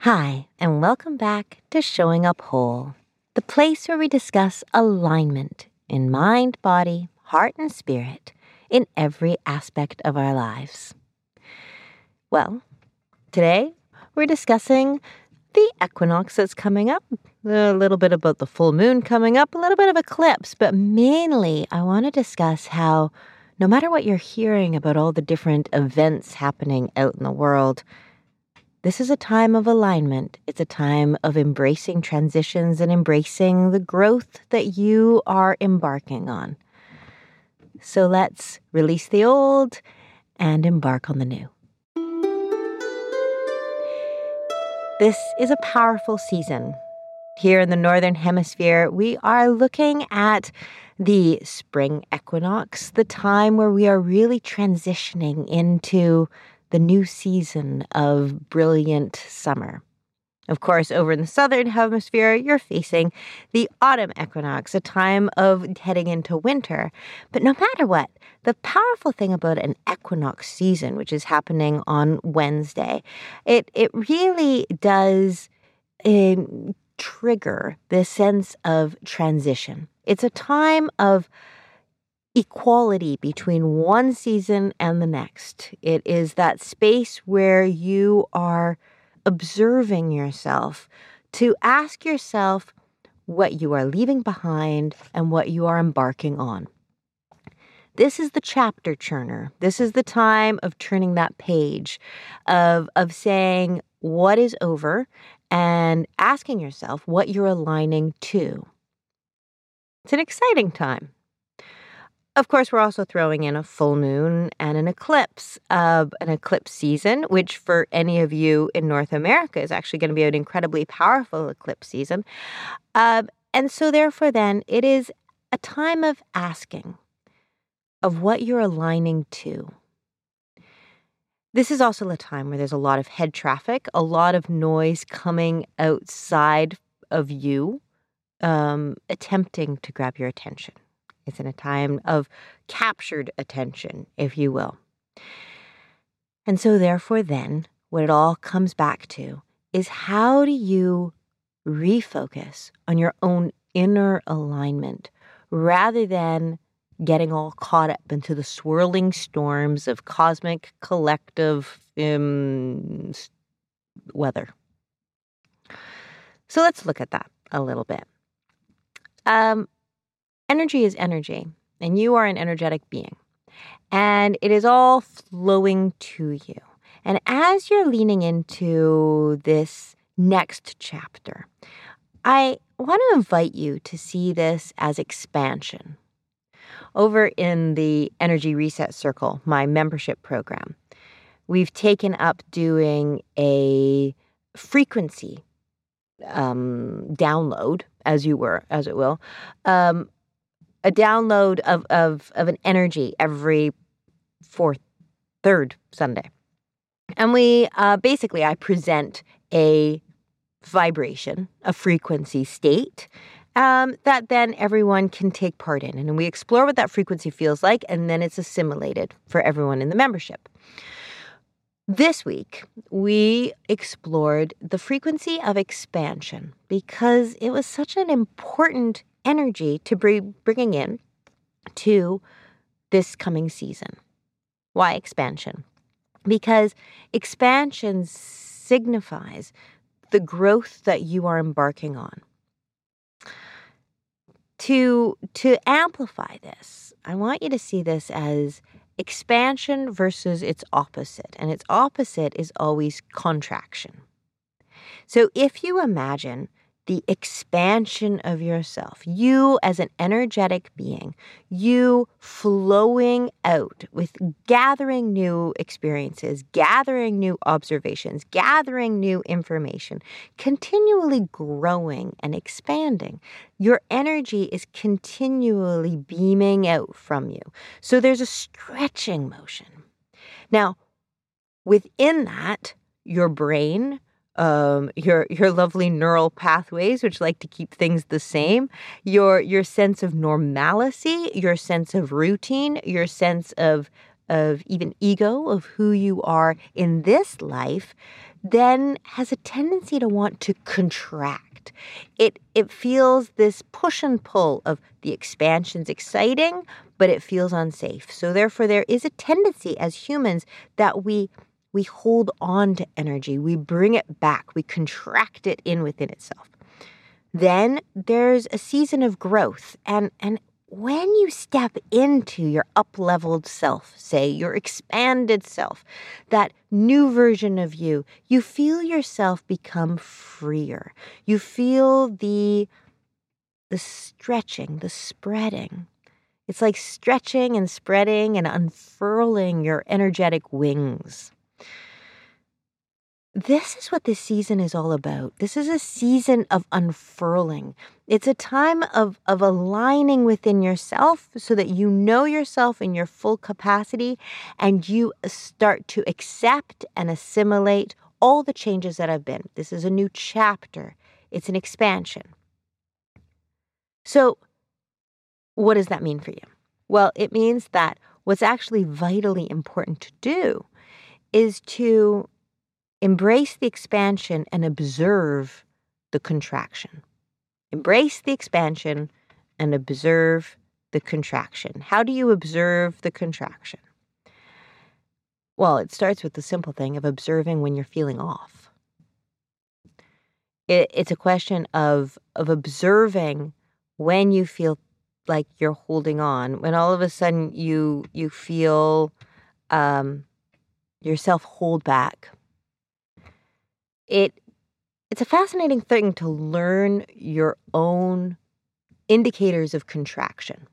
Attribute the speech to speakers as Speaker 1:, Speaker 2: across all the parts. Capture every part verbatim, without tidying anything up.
Speaker 1: Hi, and welcome back to Showing Up Whole, the place where we discuss alignment in mind, body, heart, and spirit in every aspect of our lives. Well, today we're discussing the equinox that's coming up, a little bit about the full moon coming up, a little bit of eclipse, but mainly I want to discuss how no matter what you're hearing about all the different events happening out in the world, this is a time of alignment. It's a time of embracing transitions and embracing the growth that you are embarking on. So let's release the old and embark on the new. This is a powerful season. Here in the Northern Hemisphere, we are looking at the spring equinox, the time where we are really transitioning into the new season of brilliant summer. Of course, over in the Southern Hemisphere, you're facing the autumn equinox, a time of heading into winter. But no matter what, the powerful thing about an equinox season, which is happening on Wednesday, it, it really does uh, trigger this sense of transition. It's a time of equality between one season and the next. It is that space where you are observing yourself to ask yourself what you are leaving behind and what you are embarking on. This is the chapter churner. This is the time of turning that page, of, of saying what is over and asking yourself what you're aligning to. It's an exciting time. Of course, we're also throwing in a full moon and an eclipse, uh, an eclipse season, which for any of you in North America is actually going to be an incredibly powerful eclipse season. Uh, and so therefore then, it is a time of asking of what you're aligning to. This is also a time where there's a lot of head traffic, a lot of noise coming outside of you, um, attempting to grab your attention. It's in a time of captured attention, if you will. And so therefore then, what it all comes back to is how do you refocus on your own inner alignment rather than getting all caught up into the swirling storms of cosmic collective um, weather. So let's look at that a little bit. Um, Energy is energy, and you are an energetic being, and it is all flowing to you. And as you're leaning into this next chapter, I want to invite you to see this as expansion. Over in the Energy Reset Circle, my membership program, we've taken up doing a frequency um, download, as you were, as it will, um, a download of, of, of an energy every fourth, third Sunday. And we, uh, basically, I present a vibration, a frequency state, um, that then everyone can take part in. And we explore what that frequency feels like, and then it's assimilated for everyone in the membership. This week, we explored the frequency of expansion because it was such an important energy to be bringing in to this coming season. Why expansion? Because expansion signifies the growth that you are embarking on. To, to amplify this, I want you to see this as expansion versus its opposite. And its opposite is always contraction. So if you imagine the expansion of yourself, you as an energetic being, you flowing out with gathering new experiences, gathering new observations, gathering new information, continually growing and expanding. Your energy is continually beaming out from you. So there's a stretching motion. Now, within that, your brain, Um, your your lovely neural pathways, which like to keep things the same, your your sense of normalcy, your sense of routine, your sense of of even ego of who you are in this life, then has a tendency to want to contract. It it feels this push and pull of the expansion's exciting, but it feels unsafe. So therefore, there is a tendency as humans that we we hold on to energy, we bring it back, we contract it in within itself. Then there's a season of growth, and and when you step into your up-leveled self, say your expanded self, that new version of you, you feel yourself become freer. You feel the the stretching, the spreading. It's like stretching and spreading and unfurling your energetic wings. This is what this season is all about. This is a season of unfurling. It's a time of, of aligning within yourself so that you know yourself in your full capacity and you start to accept and assimilate all the changes that have been. This is a new chapter. It's an expansion. So what does that mean for you? Well, it means that what's actually vitally important to do is to embrace the expansion and observe the contraction. Embrace the expansion and observe the contraction. How do you observe the contraction? Well, it starts with the simple thing of observing when you're feeling off. It, it's a question of, of observing when you feel like you're holding on, when all of a sudden you you feel um, yourself hold back. It it's a fascinating thing to learn your own indicators of contraction.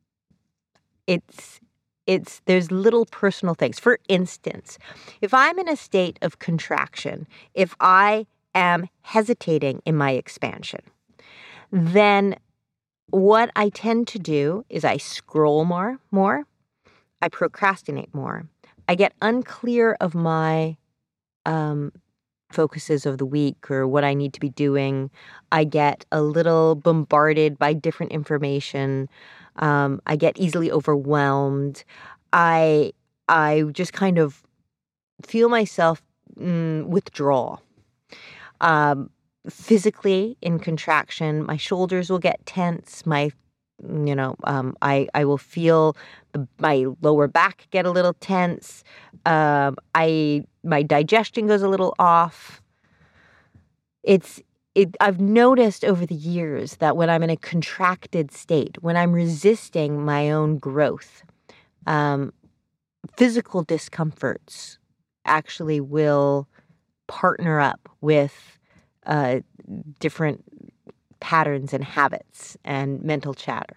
Speaker 1: It's it's there's little personal things. For instance, if I'm in a state of contraction, if I am hesitating in my expansion, then what I tend to do is I scroll more, more, I procrastinate more, I get unclear of my um, focuses of the week or what I need to be doing. I get a little bombarded by different information. Um, I get easily overwhelmed. I I just kind of feel myself mm, withdraw. Um, physically in contraction, my shoulders will get tense. My, you know, um, I I will feel the, my lower back get a little tense. Um, I my digestion goes a little off. It's it. I've noticed over the years that when I'm in a contracted state, when I'm resisting my own growth, um, physical discomforts actually will partner up with uh, different patterns and habits and mental chatter.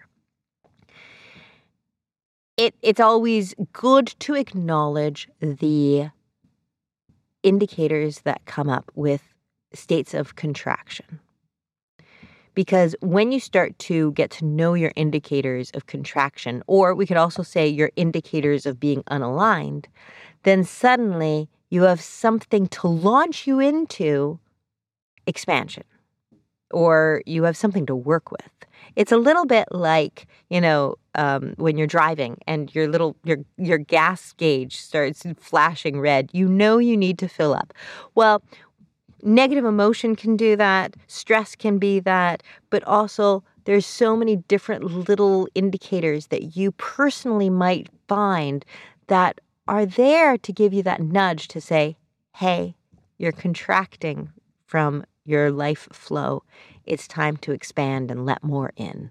Speaker 1: It, it's always good to acknowledge the indicators that come up with states of contraction. Because when you start to get to know your indicators of contraction, or we could also say your indicators of being unaligned, then suddenly you have something to launch you into expansion, or you have something to work with. It's a little bit like, you know, um, when you're driving and your little your your gas gauge starts flashing red. You know you need to fill up. Well, negative emotion can do that. Stress can be that. But also, there's so many different little indicators that you personally might find that are there to give you that nudge to say, hey, you're contracting from your life flow. It's time to expand and let more in.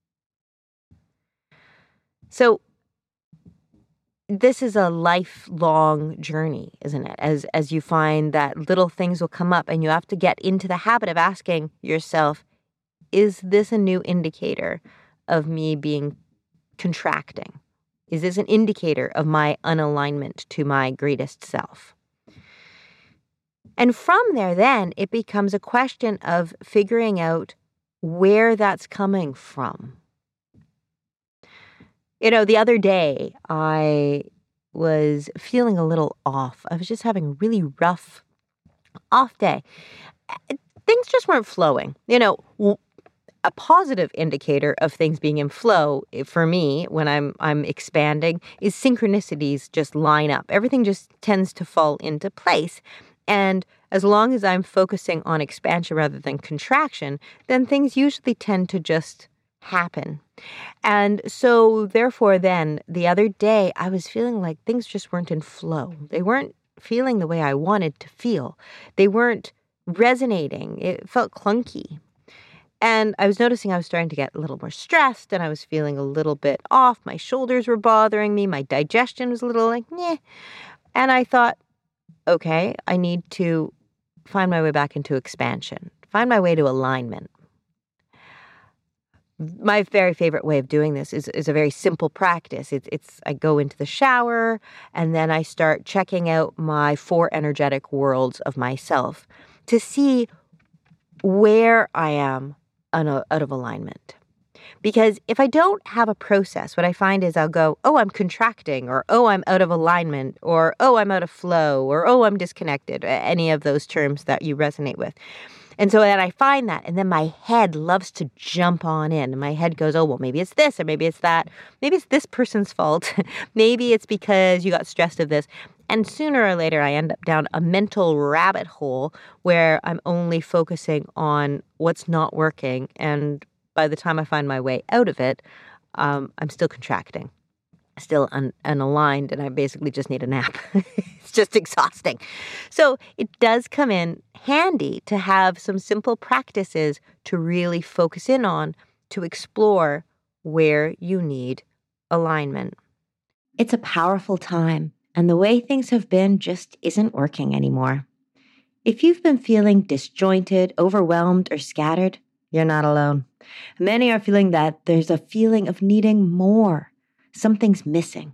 Speaker 1: So this is a lifelong journey, isn't it? As as you find that little things will come up and you have to get into the habit of asking yourself, is this a new indicator of me being contracting? Is this an indicator of my unalignment to my greatest self? And from there, then, it becomes a question of figuring out where that's coming from. You know, the other day, I was feeling a little off. I was just having a really rough, off day. Things just weren't flowing. You know, a positive indicator of things being in flow for me when I'm I'm expanding is synchronicities just line up. Everything just tends to fall into place. And as long as I'm focusing on expansion rather than contraction, then things usually tend to just happen. And so therefore then the other day I was feeling like things just weren't in flow. They weren't feeling the way I wanted to feel. They weren't resonating. It felt clunky. And I was noticing I was starting to get a little more stressed and I was feeling a little bit off. My shoulders were bothering me. My digestion was a little like, meh. And I thought, okay, I need to find my way back into expansion, find my way to alignment. My very favorite way of doing this is, is a very simple practice. It's, it's I go into the shower and then I start checking out my four energetic worlds of myself to see where I am out of alignment. Because if I don't have a process, what I find is I'll go, oh, I'm contracting, or oh, I'm out of alignment, or oh, I'm out of flow, or oh, I'm disconnected, any of those terms that you resonate with. And so then I find that, and then my head loves to jump on in. And my head goes, oh, well, maybe it's this, or maybe it's that. Maybe it's this person's fault. Maybe it's because you got stressed of this. And sooner or later, I end up down a mental rabbit hole where I'm only focusing on what's not working. And by the time I find my way out of it, um, I'm still contracting, still un- unaligned, and I basically just need a nap. It's just exhausting. So it does come in handy to have some simple practices to really focus in on, to explore where you need alignment. It's a powerful time, and the way things have been just isn't working anymore. If you've been feeling disjointed, overwhelmed, or scattered, you're not alone. Many are feeling that there's a feeling of needing more. Something's missing.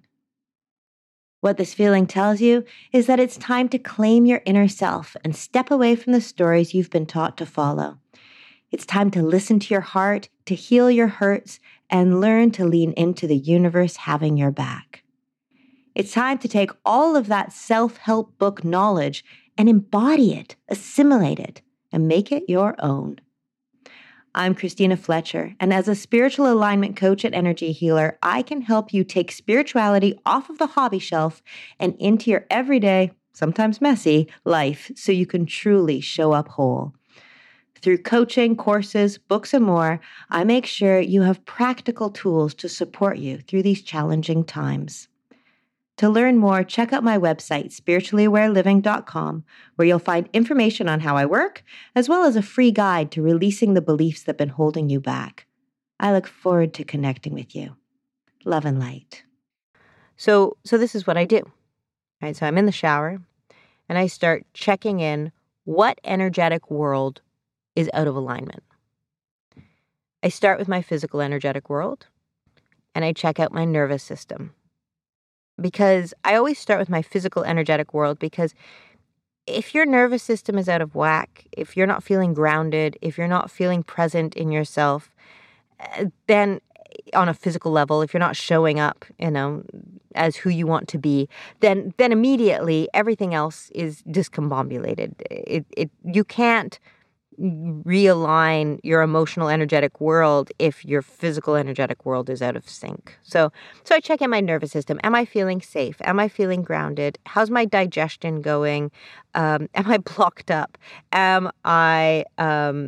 Speaker 1: What this feeling tells you is that it's time to claim your inner self and step away from the stories you've been taught to follow. It's time to listen to your heart, to heal your hurts, and learn to lean into the universe having your back. It's time to take all of that self-help book knowledge and embody it, assimilate it, and make it your own. I'm Christina Fletcher, and as a spiritual alignment coach and energy healer, I can help you take spirituality off of the hobby shelf and into your everyday, sometimes messy, life so you can truly show up whole. Through coaching, courses, books, and more, I make sure you have practical tools to support you through these challenging times. To learn more, check out my website, spiritually aware living dot com, where you'll find information on how I work, as well as a free guide to releasing the beliefs that have been holding you back. I look forward to connecting with you. Love and light. So, so this is what I do. Right? So I'm in the shower, and I start checking in what energetic world is out of alignment. I start with my physical energetic world, and I check out my nervous system. Because I always start with my physical energetic world, because if your nervous system is out of whack, if you're not feeling grounded, if you're not feeling present in yourself, then on a physical level, if you're not showing up, you know, as who you want to be, then then immediately everything else is discombobulated. It it you can't realign your emotional energetic world if your physical energetic world is out of sync. So so I check in my nervous system. Am I feeling safe? Am I feeling grounded? How's my digestion going? Um, am I blocked up? Am I um,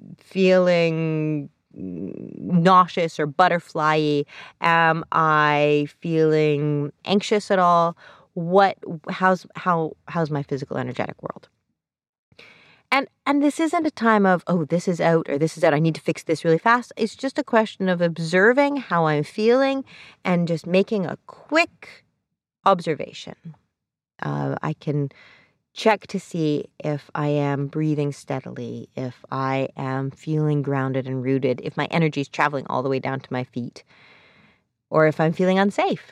Speaker 1: feeling nauseous or butterfly-y? Am I feeling anxious at all? What how's how how's my physical energetic world? And and this isn't a time of, oh, this is out or this is out, I need to fix this really fast. It's just a question of observing how I'm feeling and just making a quick observation. Uh, I can check to see if I am breathing steadily, if I am feeling grounded and rooted, if my energy is traveling all the way down to my feet, or if I'm feeling unsafe.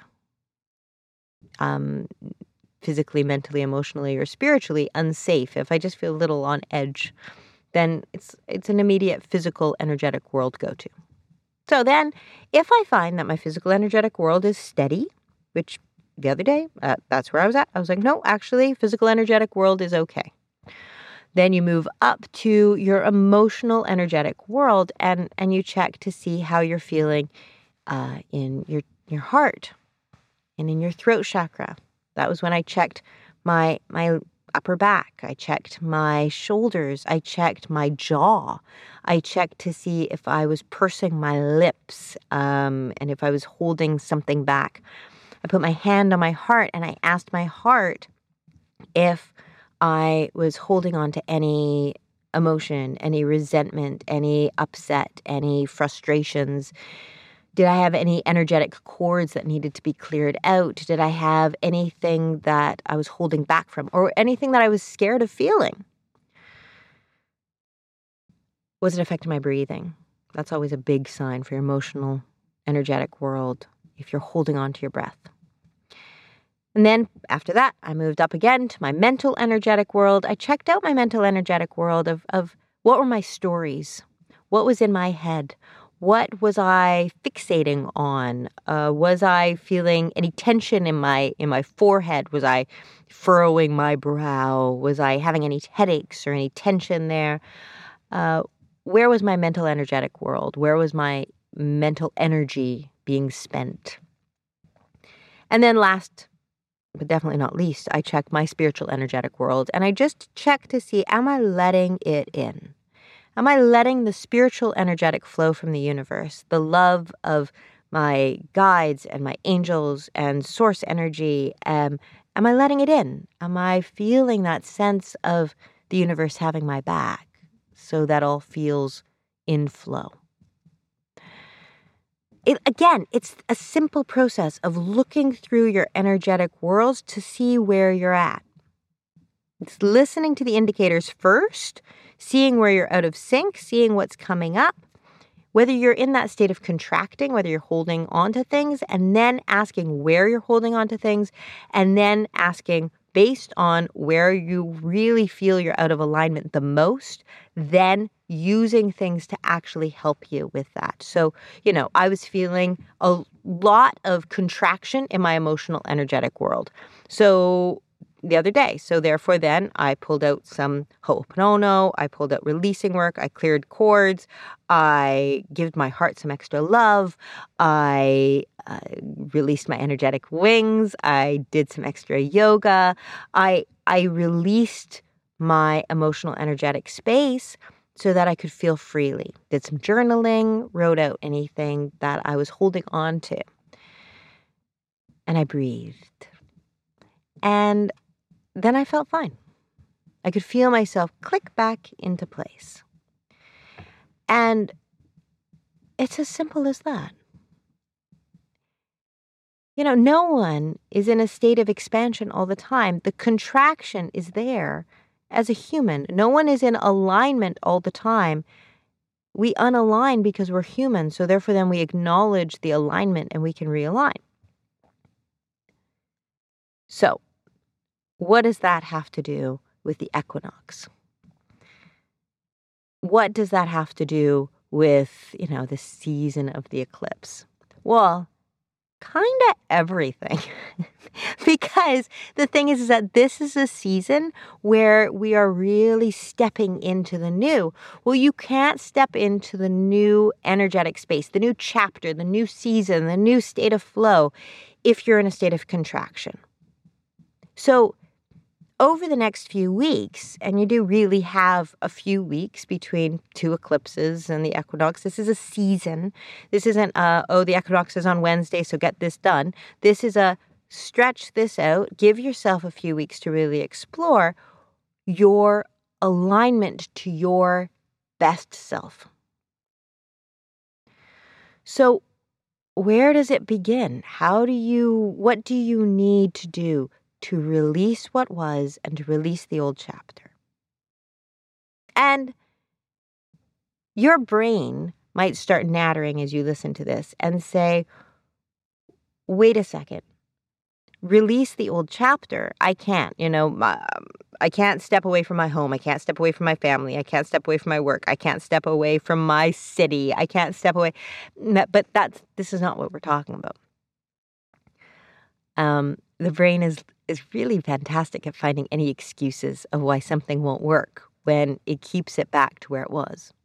Speaker 1: Um. Physically, mentally, emotionally, or spiritually unsafe, if I just feel a little on edge, then it's it's an immediate physical energetic world go-to. So then, if I find that my physical energetic world is steady, which the other day, uh, that's where I was at, I was like, no, actually, physical energetic world is okay. Then you move up to your emotional, energetic world, and, and you check to see how you're feeling uh, in your, your heart and in your throat chakra. That was when I checked my my upper back. I checked my shoulders. I checked my jaw. I checked to see if I was pursing my lips um, and if I was holding something back. I put my hand on my heart and I asked my heart if I was holding on to any emotion, any resentment, any upset, any frustrations. Did I have any energetic cords that needed to be cleared out? Did I have anything that I was holding back from or anything that I was scared of feeling? Was it affecting my breathing? That's always a big sign for your emotional, energetic world if you're holding on to your breath. And then after that, I moved up again to my mental, energetic world. I checked out my mental, energetic world of, of what were my stories? What was in my head? What was I fixating on? Uh, was I feeling any tension in my in my forehead? Was I furrowing my brow? Was I having any headaches or any tension there? Uh, where was my mental, energetic world? Where was my mental energy being spent? And then last, but definitely not least, I checked my spiritual, energetic world, and I just checked to see, am I letting it in? Am I letting the spiritual, energetic flow from the universe, the love of my guides and my angels and source energy, um, am I letting it in? Am I feeling that sense of the universe having my back so that all feels in flow? It, again, it's a simple process of looking through your energetic worlds to see where you're at. It's listening to the indicators first, seeing where you're out of sync, seeing what's coming up, whether you're in that state of contracting, whether you're holding on to things, and then asking where you're holding on to things, and then asking based on where you really feel you're out of alignment the most, then using things to actually help you with that. So, you know, I was feeling a lot of contraction in my emotional, energetic world. So the other day. So therefore then I pulled out some Ho'oponopono, I pulled out releasing work, I cleared cords, I gave my heart some extra love, I uh, released my energetic wings, I did some extra yoga, I I released my emotional energetic space so that I could feel freely. Did some journaling, wrote out anything that I was holding on to. And I breathed. And then I felt fine. I could feel myself click back into place. And it's as simple as that. You know, no one is in a state of expansion all the time. The contraction is there as a human. No one is in alignment all the time. We unalign because we're human, so therefore then we acknowledge the alignment and we can realign. So, what does that have to do with the equinox? What does that have to do with, you know, the season of the eclipse? Well, kind of everything. Because the thing is, is that this is a season where we are really stepping into the new. Well, you can't step into the new energetic space, the new chapter, the new season, the new state of flow if you're in a state of contraction. So over the next few weeks, and you do really have a few weeks between two eclipses and the equinox. This is a season. This isn't, uh, oh, the equinox is on Wednesday, so get this done. This is a stretch this out. Give yourself a few weeks to really explore your alignment to your best self. So where does it begin? How do you, what do you need to do to release what was and to release the old chapter? And your brain might start nattering as you listen to this and say, wait a second, release the old chapter. I can't, you know, my, I can't step away from my home. I can't step away from my family. I can't step away from my work. I can't step away from my city. I can't step away. But that's, this is not what we're talking about. Um, the brain is is really fantastic at finding any excuses of why something won't work. when it keeps it back to where it was.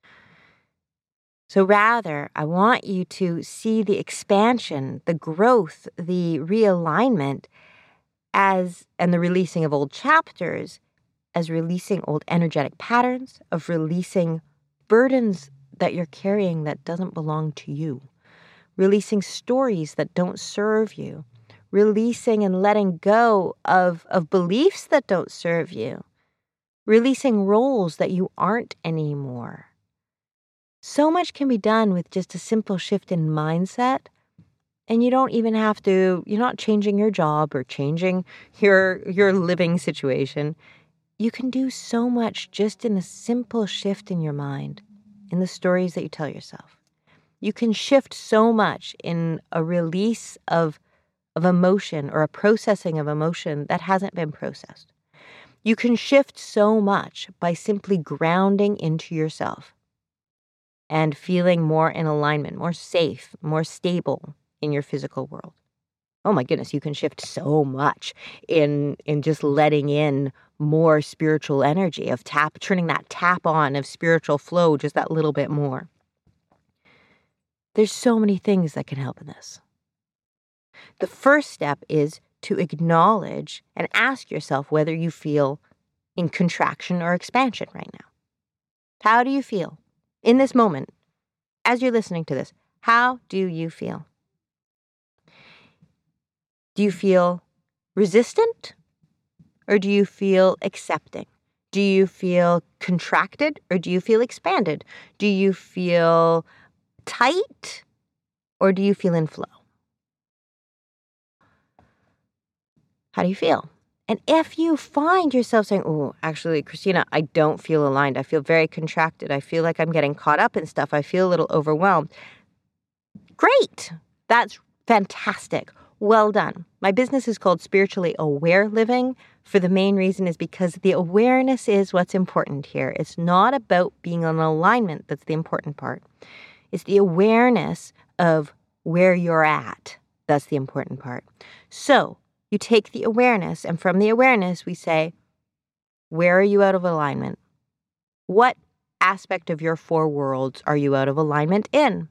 Speaker 1: So rather, I want you to see the expansion, the growth, the realignment as, and the releasing of old chapters as releasing old energetic patterns, of releasing burdens that you're carrying that doesn't belong to you, releasing stories that don't serve you, releasing and letting go of, of beliefs that don't serve you, releasing roles that you aren't anymore. So much can be done with just a simple shift in mindset, and you don't even have to, you're not changing your job or changing your your living situation. You can do so much just in a simple shift in your mind, in the stories that you tell yourself. You can shift so much in a release of, of emotion or a processing of emotion that hasn't been processed. You can shift so much by simply grounding into yourself and feeling more in alignment, more safe, more stable in your physical world. Oh my goodness, you can shift so much in in just letting in more spiritual energy, of tap, turning that tap on of spiritual flow just that little bit more. There's so many things that can help in this. The first step is to acknowledge and ask yourself whether you feel in contraction or expansion right now. How do you feel in this moment, as you're listening to this? How do you feel? Do you feel resistant, or do you feel accepting? Do you feel contracted, or do you feel expanded? Do you feel tight, or do you feel in flow? How do you feel? And if you find yourself saying, oh, actually, Christina, I don't feel aligned. I feel very contracted. I feel like I'm getting caught up in stuff. I feel a little overwhelmed. Great. That's fantastic. Well done. My business is called Spiritually Aware Living. For the main reason is because the awareness is what's important here. It's not about being in alignment that's the important part. It's the awareness of where you're at. That's the important part. So you take the awareness, and from the awareness we say, where are you out of alignment? What aspect of your four worlds are you out of alignment in?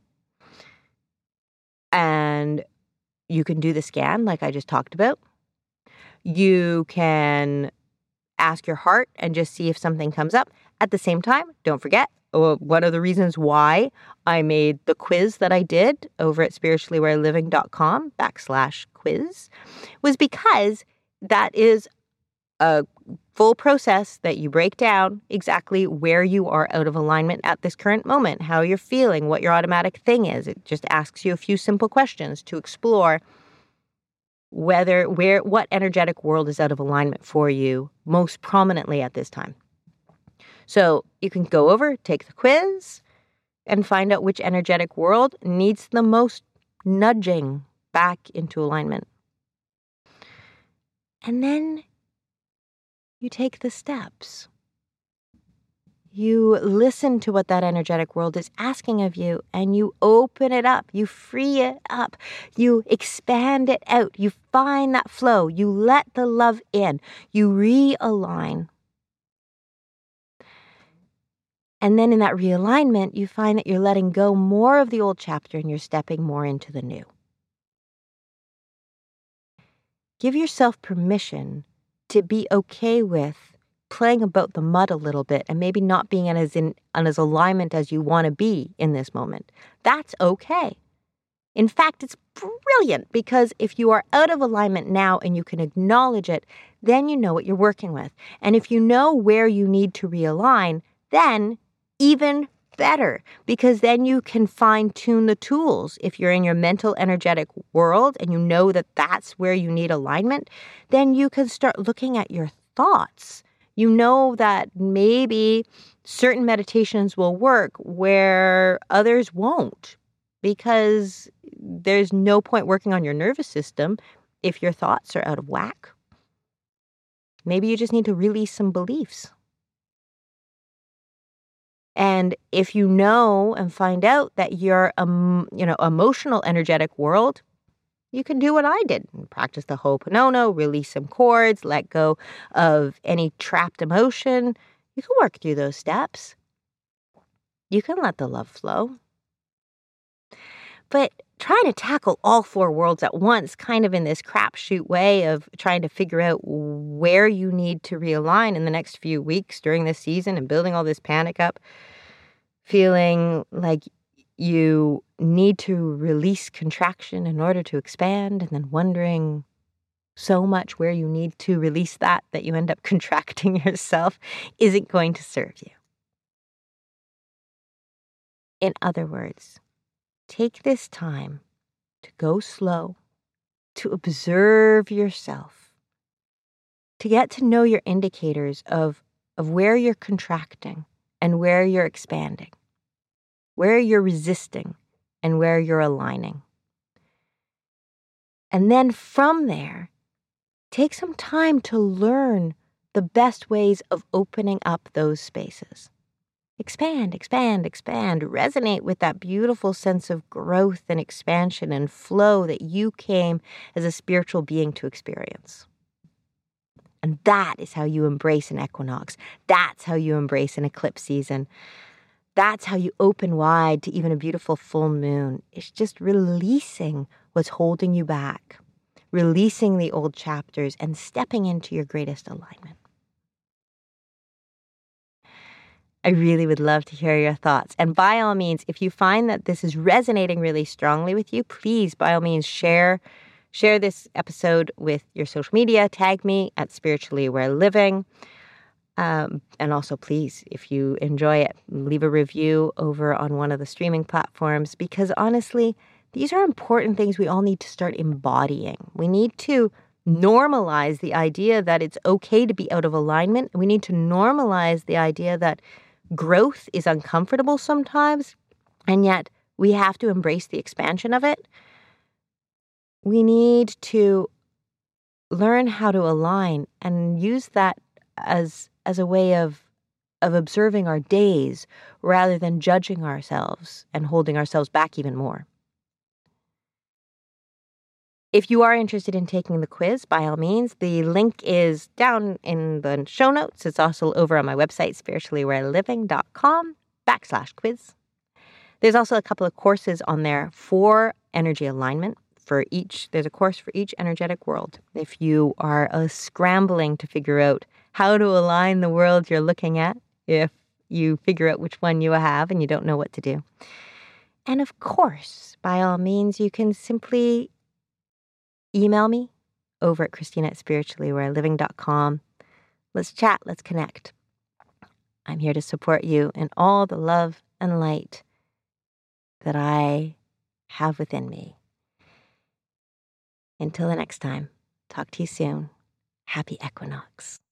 Speaker 1: And you can do the scan like I just talked about. You can ask your heart and just see if something comes up. At the same time, don't forget, uh, one of the reasons why I made the quiz that I did over at spirituallyawareliving.com backslash quiz was because that is a full process that you break down exactly where you are out of alignment at this current moment, how you're feeling, what your automatic thing is. It just asks you a few simple questions to explore whether, where, what energetic world is out of alignment for you most prominently at this time. So you can go over, take the quiz, and find out which energetic world needs the most nudging back into alignment. And then you take the steps. You listen to what that energetic world is asking of you, and you open it up. You free it up. You expand it out. You find that flow. You let the love in. You realign. And then in that realignment, you find that you're letting go more of the old chapter and you're stepping more into the new. Give yourself permission to be okay with playing about the mud a little bit and maybe not being in as in on as alignment as you want to be in this moment. That's okay. In fact, it's brilliant, because if you are out of alignment now and you can acknowledge it, then you know what you're working with. And if you know where you need to realign, then even better, because then you can fine-tune the tools. If you're in your mental energetic world and you know that that's where you need alignment, then you can start looking at your thoughts. You know that maybe certain meditations will work where others won't, because there's no point working on your nervous system if your thoughts are out of whack. Maybe you just need to release some beliefs. And if you know and find out that your um, you know, emotional energetic world, you can do what I did and practice the Ho'oponopono, release some cords, let go of any trapped emotion. You can work through those steps. You can let the love flow. But trying to tackle all four worlds at once, kind of in this crapshoot way of trying to figure out where you need to realign in the next few weeks during this season and building all this panic up, feeling like you need to release contraction in order to expand, and then wondering so much where you need to release that that you end up contracting yourself, isn't going to serve you. In other words, take this time to go slow, to observe yourself, to get to know your indicators of, of where you're contracting and where you're expanding, where you're resisting and where you're aligning. And then from there, take some time to learn the best ways of opening up those spaces. Expand, expand, expand. Resonate with that beautiful sense of growth and expansion and flow that you came as a spiritual being to experience. And that is how you embrace an equinox. That's how you embrace an eclipse season. That's how you open wide to even a beautiful full moon. It's just releasing what's holding you back, releasing the old chapters and stepping into your greatest alignment. I really would love to hear your thoughts. And by all means, if you find that this is resonating really strongly with you, please, by all means, share share this episode with your social media. Tag me at Spiritually Aware Living. Um, and also, please, if you enjoy it, leave a review over on one of the streaming platforms, because honestly, these are important things we all need to start embodying. We need to normalize the idea that it's okay to be out of alignment. We need to normalize the idea that growth is uncomfortable sometimes, and yet we have to embrace the expansion of it. We need to learn how to align and use that as as a way of of observing our days rather than judging ourselves and holding ourselves back even more. If you are interested in taking the quiz, by all means, the link is down in the show notes. It's also over on my website, spirituallyawareliving.com backslash quiz. There's also a couple of courses on there for energy alignment. For each, there's a course for each energetic world. If you are uh, scrambling to figure out how to align the world you're looking at, if you figure out which one you have and you don't know what to do. And of course, by all means, you can simply email me over at Christina at spirituallyawareliving dot com. Let's chat. Let's connect. I'm here to support you in all the love and light that I have within me. Until the next time, talk to you soon. Happy equinox.